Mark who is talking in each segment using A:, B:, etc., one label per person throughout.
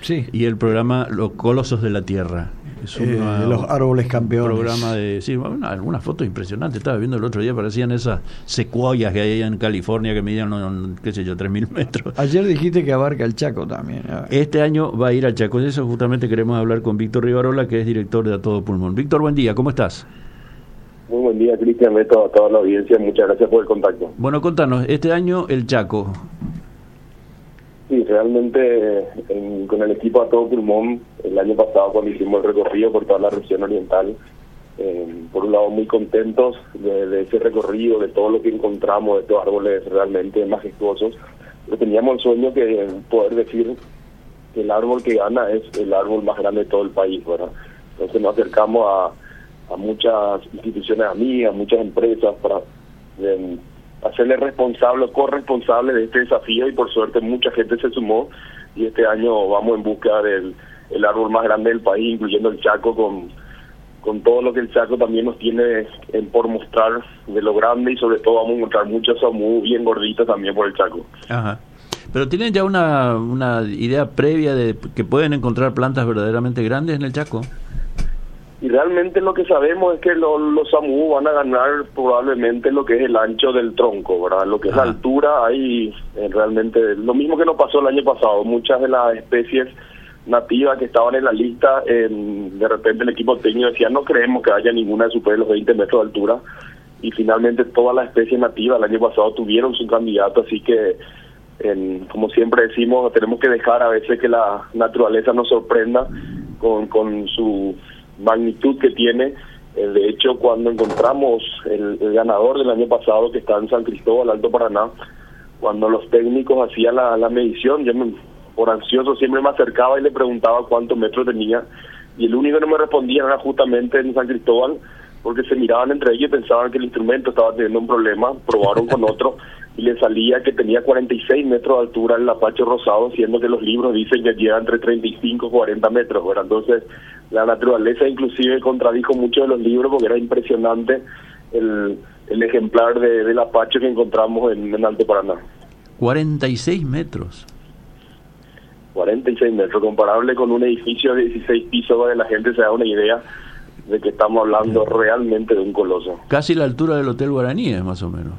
A: Sí.
B: y el programa Los Colosos de la Tierra. Es
A: los árboles campeones.
B: Un programa de... Sí, bueno, algunas fotos impresionantes. Estaba viendo el otro día, parecían esas secuoyas que hay en California que medían, qué sé yo, 3.000 metros.
A: Ayer dijiste que abarca el Chaco también.
B: Este año va a ir al Chaco. De eso justamente queremos hablar con Víctor Rivarola, que es director de A Todo Pulmón. Víctor, buen día, ¿cómo estás?
C: Muy buen día, Cristian, a toda la audiencia. Muchas gracias por el contacto.
B: Bueno, contanos, este año el Chaco.
C: Sí, realmente con el equipo A Todo Pulmón, el año pasado cuando hicimos el recorrido por toda la región oriental, por un lado muy contentos de ese recorrido, de todo lo que encontramos, de estos árboles realmente majestuosos, pero teníamos el sueño que poder decir que el árbol que gana es el árbol más grande de todo el país, ¿verdad? Entonces nos acercamos a muchas instituciones amigas, muchas empresas para hacerle responsable o corresponsable de este desafío, y por suerte mucha gente se sumó, y este año vamos en busca del árbol más grande del país, incluyendo el Chaco, con todo lo que el Chaco también nos tiene por mostrar de lo grande, y sobre todo vamos a encontrar muchos muy bien gorditos también por el Chaco.
B: Ajá. Pero ¿tienen ya una idea previa de que pueden encontrar plantas verdaderamente grandes en el Chaco?
C: Y realmente lo que sabemos es que los samú van a ganar probablemente lo que es el ancho del tronco, ¿verdad? Lo que es la altura, hay realmente lo mismo que nos pasó el año pasado. Muchas de las especies nativas que estaban en la lista, de repente el equipo técnico decía no creemos que haya ninguna que supere los 20 metros de altura, y finalmente todas las especies nativas el año pasado tuvieron su candidato, así que como siempre decimos, tenemos que dejar a veces que la naturaleza nos sorprenda con su magnitud que tiene. De hecho, cuando encontramos el ganador del año pasado, que está en San Cristóbal, Alto Paraná, cuando los técnicos hacían la medición, yo por ansioso siempre me acercaba y le preguntaba cuántos metros tenía, y el único que no me respondía era justamente en San Cristóbal, porque se miraban entre ellos y pensaban que el instrumento estaba teniendo un problema. Probaron con otro y le salía que tenía 46 metros de altura el Apache rosado, siendo que los libros dicen que llega entre 35 y 40 metros, ¿verdad? Entonces la naturaleza inclusive contradijo mucho de los libros, porque era impresionante el ejemplar del Apache que encontramos en Alto Paraná.
B: 46 metros.
C: 46 metros, comparable con un edificio de 16 pisos, donde la gente se da una idea de que estamos hablando realmente de un coloso.
B: Casi la altura del Hotel Guaraní es más o menos,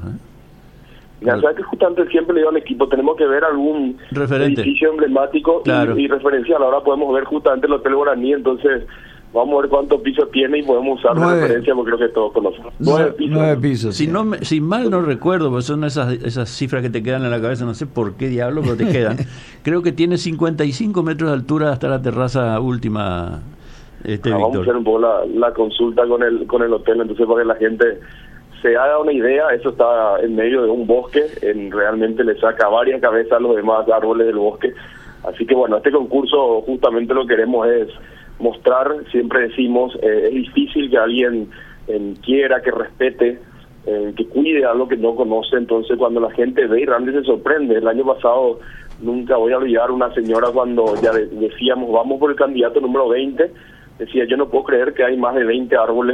C: Ya sabes que justamente siempre le digo al equipo, tenemos que ver algún
B: referente,
C: edificio emblemático, claro, y referencial. Ahora podemos ver justamente el Hotel Guaraní, entonces vamos a ver cuántos pisos tiene y podemos usar de referencia, porque creo que todos conocemos.
A: 9 pisos.
B: Si mal no recuerdo, porque son esas cifras que te quedan en la cabeza, no sé por qué diablo, pero te quedan. Creo que tiene 55 metros de altura hasta la terraza última.
C: Vamos a hacer un poco la consulta con el hotel, entonces para que la gente se haga una idea. Eso está en medio de un bosque, realmente le saca varias cabezas a los demás árboles del bosque. Así que bueno, este concurso justamente lo que queremos es mostrar, siempre decimos, es difícil que alguien quiera, que respete, que cuide algo que no conoce. Entonces cuando la gente ve y realmente se sorprende. El año pasado, nunca voy a olvidar una señora cuando ya decíamos vamos por el candidato número 20, decía yo no puedo creer que hay más de 20 árboles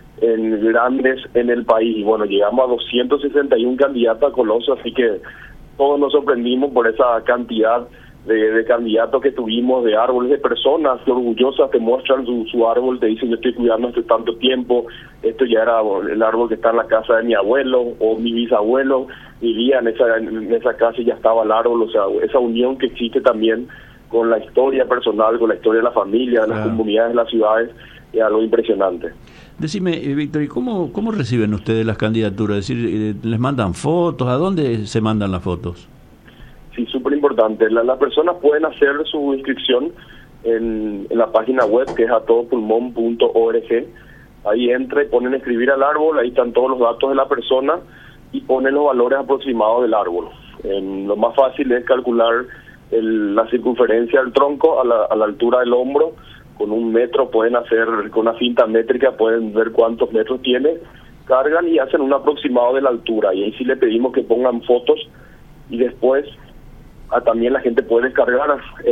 C: grandes en el país. Y bueno, llegamos a 261 candidatos a Coloso, así que todos nos sorprendimos por esa cantidad de candidatos que tuvimos, de árboles, de personas que orgullosas te muestran su árbol, te dicen yo estoy cuidando hace tanto tiempo, esto ya era el árbol que está en la casa de mi abuelo o mi bisabuelo, vivía en esa casa y ya estaba el árbol. O sea, esa unión que existe también con la historia personal, con la historia de la familia, de las comunidades, de las ciudades, es algo impresionante.
B: Decime, Víctor, ¿y cómo reciben ustedes las candidaturas? Es decir, ¿les mandan fotos? ¿A dónde se mandan las fotos?
C: Sí, súper importante. Las personas pueden hacer su inscripción en la página web, que es atodopulmon.org. Ahí entra y ponen escribir al árbol, ahí están todos los datos de la persona y ponen los valores aproximados del árbol. Lo más fácil es calcular la circunferencia del tronco a la altura del hombro. Con 1 metro pueden hacer, con una cinta métrica pueden ver cuántos metros tiene, cargan y hacen un aproximado de la altura, y ahí sí le pedimos que pongan fotos, y después también la gente puede descargar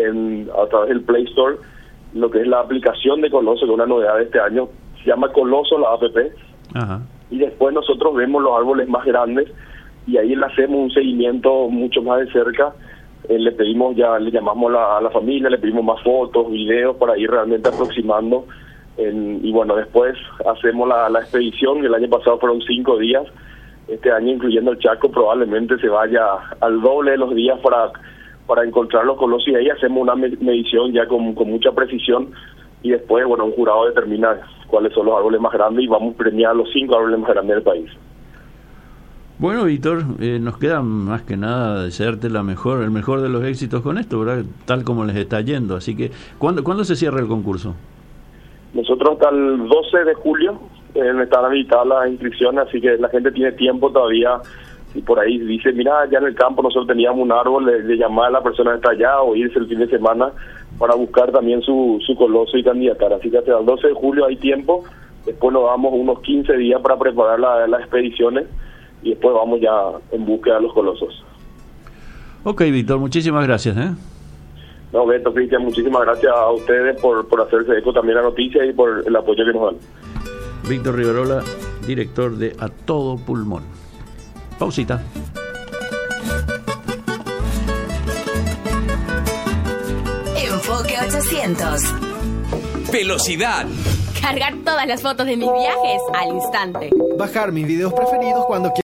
C: a través del Play Store lo que es la aplicación de Coloso, que es una novedad de este año, se llama Coloso la app. Ajá. Y después nosotros vemos los árboles más grandes y ahí le hacemos un seguimiento mucho más de cerca, le pedimos le llamamos a la familia, le pedimos más fotos, videos para ir realmente aproximando. Y bueno, después hacemos la expedición. El año pasado fueron 5 días. Este año, incluyendo el Chaco, probablemente se vaya al doble de los días para encontrar los colosos, y ahí hacemos una medición ya con mucha precisión, y después, bueno, un jurado determina cuáles son los árboles más grandes y vamos a premiar los 5 árboles más grandes del país.
B: Bueno, Víctor, nos queda más que nada desearte el mejor de los éxitos con esto, ¿verdad? Tal como les está yendo. Así que, ¿cuándo se cierra el concurso?
C: Nosotros hasta el 12 de julio están habilitadas las inscripciones, así que la gente tiene tiempo todavía. Y por ahí dice, mira, ya en el campo nosotros teníamos un árbol, de llamar a la persona que está allá o irse el fin de semana para buscar también su coloso y candidatar. Así que hasta el 12 de julio hay tiempo. Después nos damos unos 15 días para preparar las expediciones y después vamos ya en búsqueda de los colosos.
B: Ok, Víctor, muchísimas gracias.
C: No, Beto, Cristian, muchísimas gracias a ustedes por hacerse eco también a la noticia y por el apoyo que nos dan.
B: Víctor Riverola, director de A Todo Pulmón. Pausita.
D: Enfoque 800.
E: Velocidad.
F: Cargar todas las fotos de mis viajes al instante.
G: Bajar mis videos preferidos cuando